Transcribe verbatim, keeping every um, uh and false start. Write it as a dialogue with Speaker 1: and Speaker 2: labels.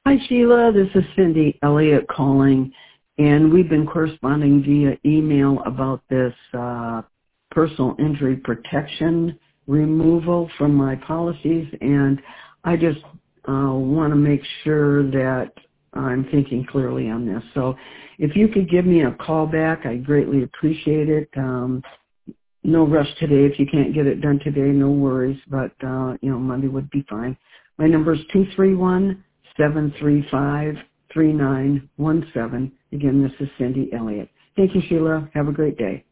Speaker 1: Hi, Sheila. This is Cindy Elliott calling, and we've been corresponding via email about this uh, personal injury protection removal from my policies, and I just uh, want to make sure that I'm thinking clearly on this. So if you could give me a call back, I'd greatly appreciate it. Um, no rush today. If you can't get it done today, no worries, but, uh, you know, Monday would be fine. My number is two three one, seven three five, three nine one seven. Again, this is Cindy Elliott. Thank you, Sheila. Have a great day.